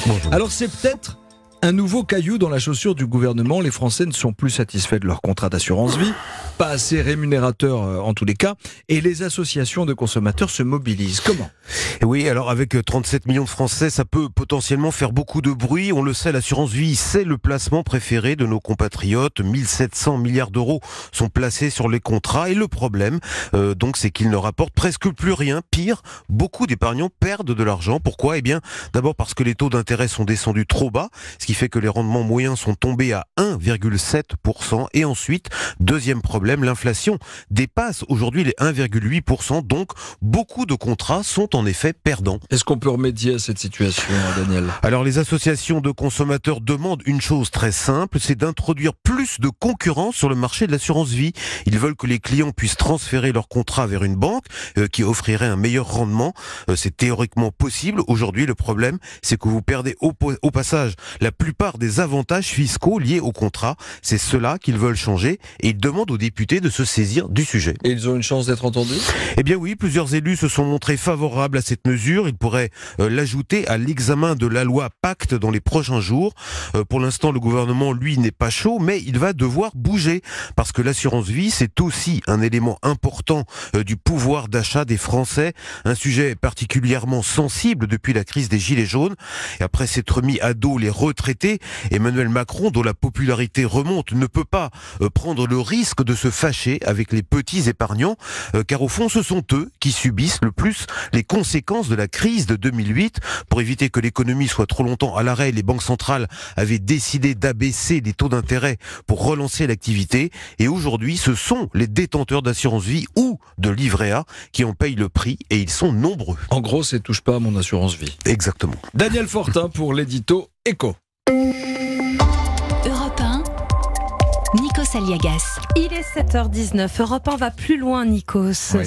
Bonjour. Alors c'est peut-être un nouveau caillou dans la chaussure du gouvernement. Les Français ne sont plus satisfaits de leur contrat d'assurance vie, pas assez rémunérateur en tous les cas, et les associations de consommateurs se mobilisent. Comment ? Et oui, alors avec 37 millions de Français, ça peut potentiellement faire beaucoup de bruit. On le sait, l'assurance vie, c'est le placement préféré de nos compatriotes. 1700 milliards d'euros sont placés sur les contrats. Et le problème, donc, c'est qu'ils ne rapportent presque plus rien. Pire, beaucoup d'épargnants perdent de l'argent. Pourquoi ? Eh bien, d'abord parce que les taux d'intérêt sont descendus trop bas, ce qui fait que les rendements moyens sont tombés à 1,7%. Et ensuite, deuxième problème, l'inflation dépasse aujourd'hui les 1,8%. Donc, beaucoup de contrats sont en effet perdants. Est-ce qu'on peut remédier à cette situation, Daniel ? Alors, les associations de consommateurs demandent une chose très simple, c'est d'introduire plus de concurrence sur le marché de l'assurance vie. Ils veulent que les clients puissent transférer leur contrat vers une banque qui offrirait un meilleur rendement. C'est théoriquement possible. Aujourd'hui, le problème, c'est que vous perdez au passage la plupart des avantages fiscaux liés au contrat. C'est cela qu'ils veulent changer et ils demandent aux députés de se saisir du sujet. Et ils ont une chance d'être entendus ? Eh bien oui, plusieurs élus se sont montrés favorables à cette mesure. Ils pourraient l'ajouter à l'examen de la loi Pacte dans les prochains jours. Pour l'instant, le gouvernement, lui, n'est pas chaud, mais il va devoir bouger parce que l'assurance vie, c'est aussi un élément important du pouvoir d'achat des Français. Un sujet particulièrement sensible depuis la crise des Gilets jaunes. Et après s'être mis à dos les retraités, Emmanuel Macron, dont la popularité remonte, ne peut pas prendre le risque de se fâcher avec les petits épargnants, car au fond, ce sont eux qui subissent le plus les conséquences de la crise de 2008. Pour éviter que l'économie soit trop longtemps à l'arrêt, les banques centrales avaient décidé d'abaisser les taux d'intérêt pour relancer l'activité. Et aujourd'hui, ce sont les détenteurs d'assurance vie ou de livret A qui en payent le prix et ils sont nombreux. En gros, c'est touche pas à mon assurance vie. Exactement. Daniel Fortin pour l'édito Écho. Europe 1, Nikos Aliagas. Il est 7h19. Europe 1 va plus loin, Nikos. Ouais.